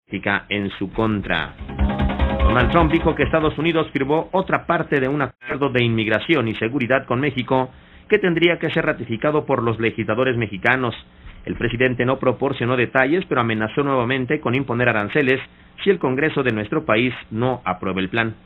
en su contra. Donald Trump dijo que Estados Unidos firmó otra parte de un acuerdo de inmigración y seguridad con México que tendría que ser ratificado por los legisladores mexicanos. El presidente no proporcionó detalles, pero amenazó nuevamente con imponer aranceles si el Congreso de nuestro país no aprueba el plan.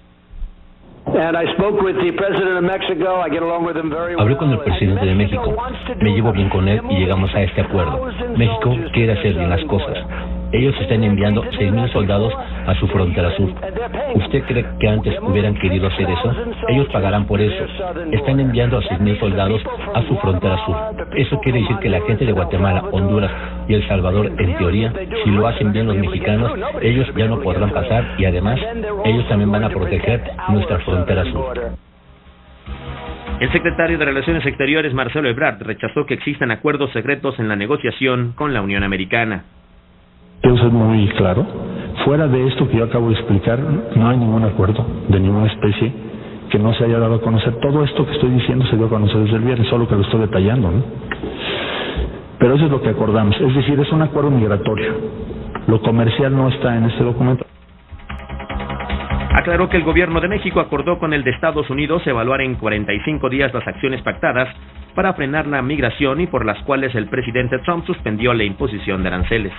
Hablé con el presidente de México. Me llevo bien con él y llegamos a este acuerdo. México quiere hacer bien las cosas. Ellos están enviando 6,000 soldados a su frontera sur. ¿Usted cree que antes hubieran querido hacer eso? Ellos pagarán por eso. Están enviando a 6,000 soldados a su frontera sur. Eso quiere decir que la gente de Guatemala, Honduras y El Salvador, en teoría, si lo hacen bien los mexicanos, ellos ya no podrán pasar y además, ellos también van a proteger nuestra frontera sur. El secretario de Relaciones Exteriores, Marcelo Ebrard, rechazó que existan acuerdos secretos en la negociación con la Unión Americana. Quiero ser muy claro, fuera de esto que yo acabo de explicar, no hay ningún acuerdo de ninguna especie que no se haya dado a conocer. Todo esto que estoy diciendo se dio a conocer desde el viernes, solo que lo estoy detallando, ¿no? Pero eso es lo que acordamos, es decir, es un acuerdo migratorio. Lo comercial no está en este documento. Aclaró que el gobierno de México acordó con el de Estados Unidos evaluar en 45 días las acciones pactadas para frenar la migración y por las cuales el presidente Trump suspendió la imposición de aranceles.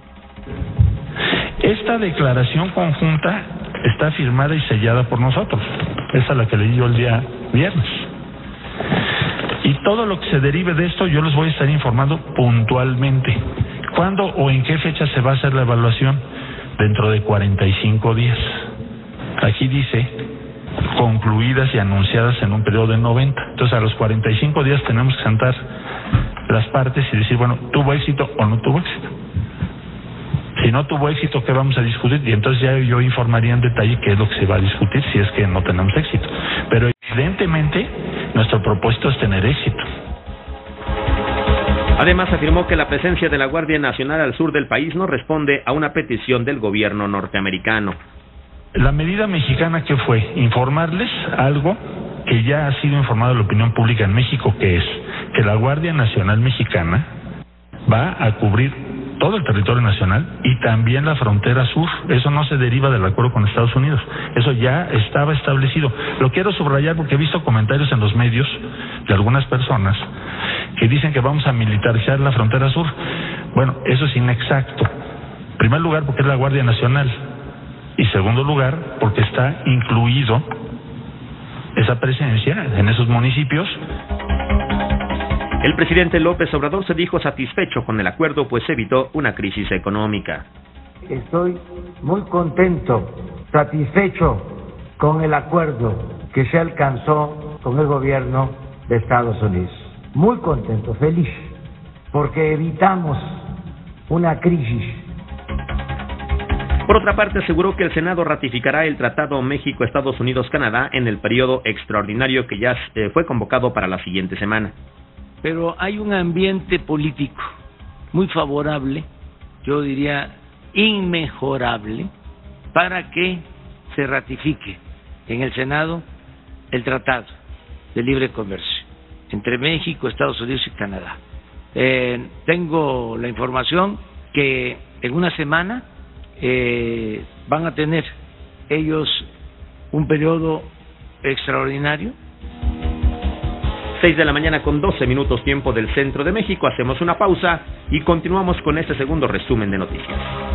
Esta declaración conjunta está firmada y sellada por nosotros. Esa es la que leí yo el día viernes. Y todo lo que se derive de esto yo les voy a estar informando puntualmente. ¿Cuándo o en qué fecha se va a hacer la evaluación? Dentro de 45 días. Aquí dice concluidas y anunciadas en un periodo de 90. Entonces a los 45 días tenemos que sentar las partes y decir, bueno, ¿tuvo éxito o no tuvo éxito? Si no tuvo éxito, ¿qué vamos a discutir? Y entonces ya yo informaría en detalle qué es lo que se va a discutir si es que no tenemos éxito. Pero evidentemente nuestro propósito es tener éxito. Además afirmó que la presencia de la Guardia Nacional al sur del país no responde a una petición del gobierno norteamericano. La medida mexicana, ¿qué fue? Informarles algo que ya ha sido informado a la opinión pública en México, que es que la Guardia Nacional Mexicana va a cubrir todo el territorio nacional y también la frontera sur. Eso no se deriva del acuerdo con Estados Unidos. Eso ya estaba establecido. Lo quiero subrayar porque he visto comentarios en los medios de algunas personas que dicen que vamos a militarizar la frontera sur. Bueno, eso es inexacto. En primer lugar, porque es la Guardia Nacional. Y segundo lugar, porque está incluido esa presencia en esos municipios. El presidente López Obrador se dijo satisfecho con el acuerdo, pues evitó una crisis económica. Estoy muy contento, satisfecho con el acuerdo que se alcanzó con el gobierno de Estados Unidos. Muy contento, feliz, porque evitamos una crisis. Por otra parte, aseguró que el Senado ratificará el Tratado México-Estados Unidos-Canadá en el periodo extraordinario que ya fue convocado para la siguiente semana. Pero hay un ambiente político muy favorable, yo diría inmejorable, para que se ratifique en el Senado el Tratado de Libre Comercio entre México, Estados Unidos y Canadá. Tengo la información que en una semana van a tener ellos un periodo extraordinario. 6 de la mañana con 12 minutos tiempo del centro de México. Hacemos una pausa y continuamos con este segundo resumen de noticias.